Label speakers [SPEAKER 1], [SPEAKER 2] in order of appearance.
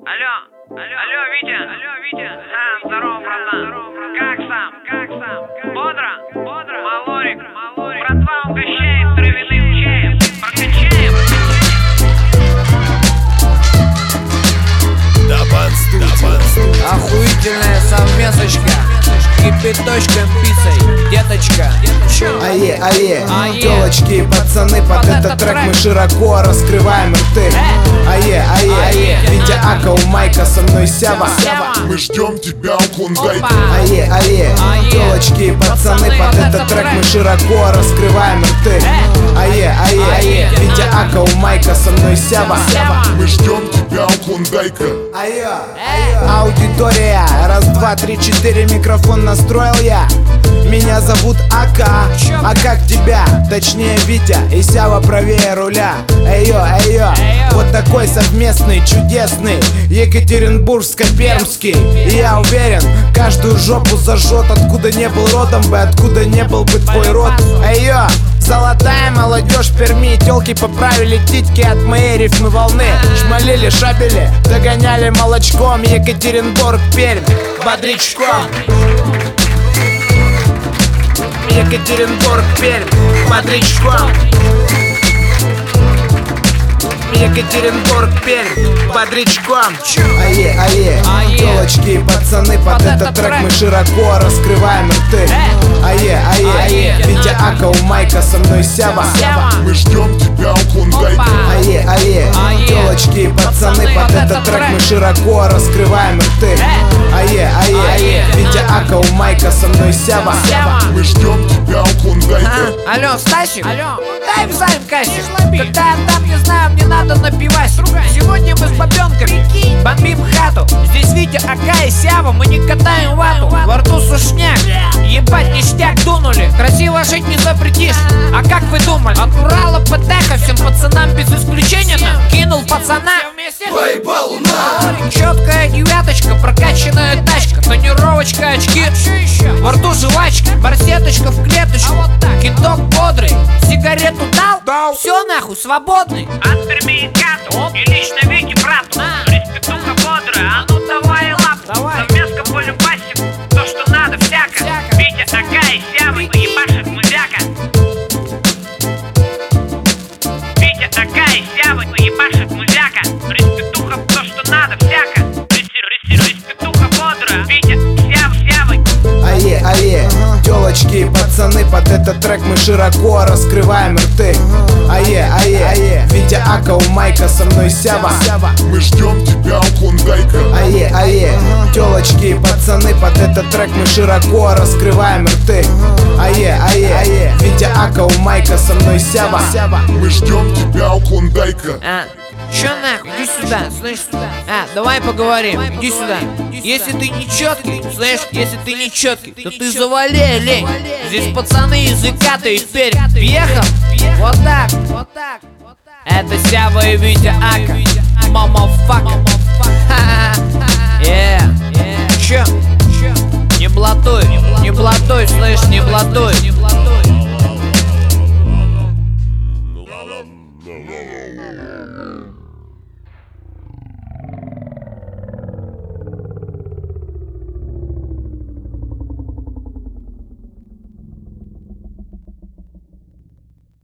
[SPEAKER 1] Алло, Витя. Здорово, братан. Как сам? Бодро? Малорик. Братва угощает травяным чаем. Прокачаем.
[SPEAKER 2] Охуительная совместочка, кипяточком, пиццей, деточка.
[SPEAKER 3] Ае, тёлочки и пацаны, под этот трек мы широко раскрываем рты. Ае, Витя Ака, у Майка, со мной Сява.
[SPEAKER 4] Мы ждем тебя у Клондайка.
[SPEAKER 3] Ае, тёлочки и пацаны, под этот трек мы широко раскрываем рты. Ае, Витя Ака, у Майка, со мной Сява.
[SPEAKER 4] Мы ждем тебя у Клондайка.
[SPEAKER 3] Аудитория, раз, два, три, четыре, микрофон настроил я. Меня зовут Ака, а как тебя? Точнее Витя, и Сява правее руля. Эйо, вот такой совместный, чудесный, Екатеринбургско-пермский. И я уверен, каждую жопу зажжет. Откуда не был родом бы, откуда не был бы твой род. Эйо, золотая молодежь Перми, тёлки поправили титьки от моей рифмы волны. Шмалили, шабели, догоняли молочком. Екатеринбург, Пермь, бодрячком. Екатеринбург, Пермь, бодрячком. Екатеринбург, Пермь, бодрячком. Ае, тёлочки и пацаны, под этот трек мы широко раскрываем рты. Ае, Витя Ака, у Майка, со мной Сява.
[SPEAKER 4] Мы ждем тебя у Клондайка.
[SPEAKER 3] Ае, тёлочки и пацаны, под этот трек мы широко раскрываем рты. Ае, Витя Ака, у Майка, со мной Сява.
[SPEAKER 4] Мы ждем тебя у Клондайка.
[SPEAKER 2] Алло, Стасик, дай в займ кассик. Когда я там, не знаю, мне надо напивать. Сегодня мы с бабенками бомбим хату. Здесь Витя, Ака и Сява, мы не катаем вату. Во рту сушняк, ебать ништяк дунули. Красиво жить не запретишь. А как вы думали? От Урала под эхо всем пацанам без исключения кинул пацана.
[SPEAKER 4] Поебал на.
[SPEAKER 2] Четкая девяточка, прокачанная тачка, тонировочка, очки, во рту жвачка, барсеточка в клеточку, кидок бодрый, сигарету дал, все нахуй, свободный.
[SPEAKER 1] От Перми и Кату, и лично Вики брату. Респектуха бодрая, а ну давай лапу. Совместка по любасику, то что надо всяко. Витя, Ака и Сява, ебашит музяка. Витя, Ака и Сява, ебашит музяка. Респектуха, то что надо всяко. Респектуха бодрая, Витя, Сява.
[SPEAKER 3] Ае, тёлочки и пацаны, под этот трек мы широко раскрываем рты. Ае, Витя Ака, у Майка, со мной Сява.
[SPEAKER 4] Мы ждем тебя у Клондайка.
[SPEAKER 3] Ае, тёлочки и пацаны, под этот трек мы широко раскрываем рты. Ае, Витя Ака, у Майка, со мной Сява.
[SPEAKER 4] Мы ждем тебя у Клондайка.
[SPEAKER 2] Чё нахуй, иди сюда, слышь? Давай поговорим, иди сюда. Если ты не четкий, слышь, если ты не четкий, то ты завали, лень. Здесь пацаны из Иката и Пермь. Въехал? Вот так. Это Сява и Витя Ака. Мамафака. Чё? Не блатуй, слышь, не блатуй.
[SPEAKER 4] La la la la la.